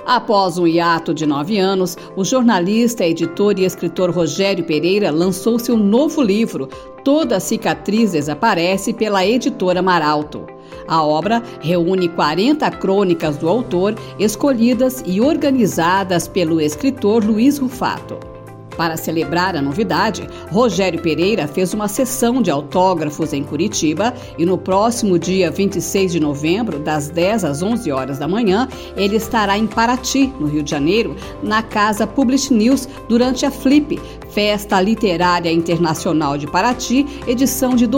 Após um hiato de 9 anos, o jornalista, editor e escritor Rogério Pereira lançou seu novo livro, Toda Cicatriz Desaparece, pela editora Maralto. A obra reúne 40 crônicas do autor, escolhidas e organizadas pelo escritor Luiz Rufato. Para celebrar a novidade, Rogério Pereira fez uma sessão de autógrafos em Curitiba e no próximo dia 26 de novembro, das 10 às 11 horas da manhã, ele estará em Paraty, no Rio de Janeiro, na Casa Publish News, durante a Flip, Festa Literária Internacional de Paraty, edição de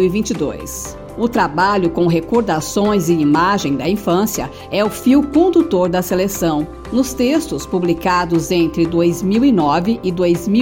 2022. O trabalho com recordações e imagem da infância é o fio condutor da seleção. Nos textos publicados entre 2009 e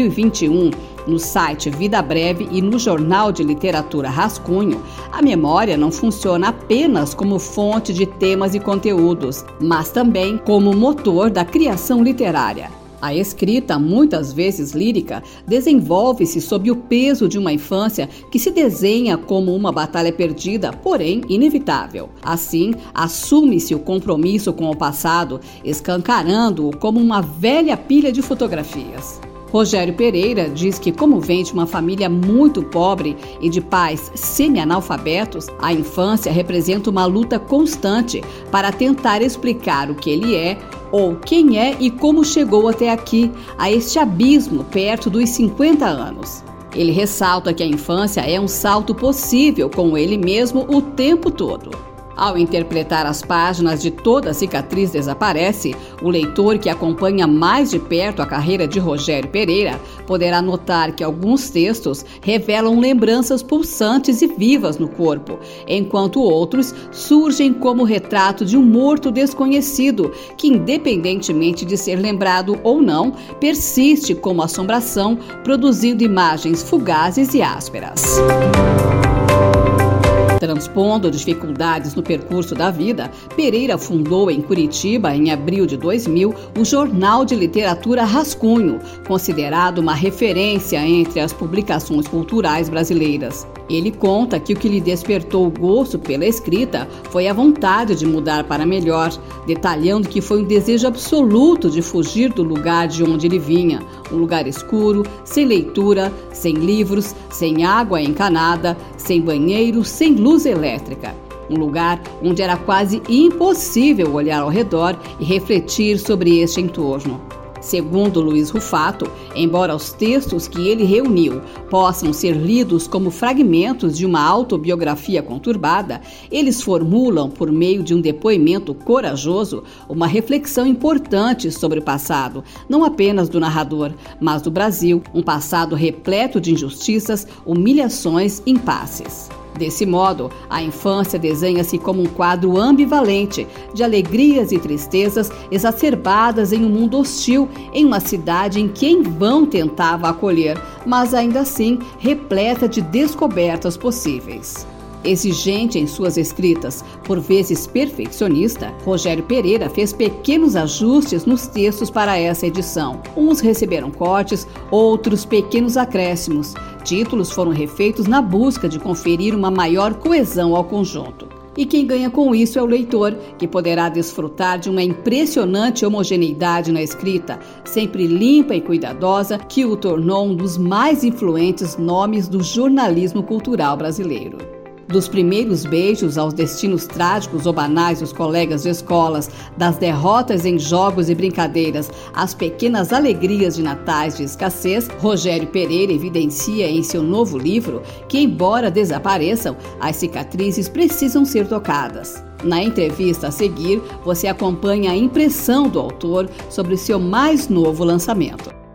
2021, no site Vida Breve e no Jornal de Literatura Rascunho, a memória não funciona apenas como fonte de temas e conteúdos, mas também como motor da criação literária. A escrita, muitas vezes lírica, desenvolve-se sob o peso de uma infância que se desenha como uma batalha perdida, porém inevitável. Assim, assume-se o compromisso com o passado, escancarando-o como uma velha pilha de fotografias. Rogério Pereira diz que, como vem de uma família muito pobre e de pais semi-analfabetos, a infância representa uma luta constante para tentar explicar o que ele é, ou quem é e como chegou até aqui, a este abismo perto dos 50 anos. Ele ressalta que a infância é um salto possível com ele mesmo o tempo todo. Ao interpretar as páginas de Toda Cicatriz Desaparece, o leitor que acompanha mais de perto a carreira de Rogério Pereira poderá notar que alguns textos revelam lembranças pulsantes e vivas no corpo, enquanto outros surgem como retrato de um morto desconhecido que, independentemente de ser lembrado ou não, persiste como assombração, produzindo imagens fugazes e ásperas. Transpondo dificuldades no percurso da vida, Pereira fundou em Curitiba, em abril de 2000, o Jornal de Literatura Rascunho, considerado uma referência entre as publicações culturais brasileiras. Ele conta que o que lhe despertou o gosto pela escrita foi a vontade de mudar para melhor, detalhando que foi um desejo absoluto de fugir do lugar de onde ele vinha, um lugar escuro, sem leitura, sem livros, sem água encanada, sem banheiro, sem luz elétrica. Um lugar onde era quase impossível olhar ao redor e refletir sobre este entorno. Segundo Luiz Rufato, embora os textos que ele reuniu possam ser lidos como fragmentos de uma autobiografia conturbada, eles formulam, por meio de um depoimento corajoso, uma reflexão importante sobre o passado, não apenas do narrador, mas do Brasil, um passado repleto de injustiças, humilhações e impasses. Desse modo, a infância desenha-se como um quadro ambivalente de alegrias e tristezas exacerbadas em um mundo hostil, em uma cidade em que em vão tentava acolher, mas ainda assim repleta de descobertas possíveis. Exigente em suas escritas, por vezes perfeccionista, Rogério Pereira fez pequenos ajustes nos textos para essa edição. Uns receberam cortes, outros pequenos acréscimos. Títulos foram refeitos na busca de conferir uma maior coesão ao conjunto. E quem ganha com isso é o leitor, que poderá desfrutar de uma impressionante homogeneidade na escrita, sempre limpa e cuidadosa, que o tornou um dos mais influentes nomes do jornalismo cultural brasileiro. Dos primeiros beijos aos destinos trágicos ou banais dos colegas de escolas, das derrotas em jogos e brincadeiras, às pequenas alegrias de natais de escassez, Rogério Pereira evidencia em seu novo livro que, embora desapareçam, as cicatrizes precisam ser tocadas. Na entrevista a seguir, você acompanha a impressão do autor sobre seu mais novo lançamento.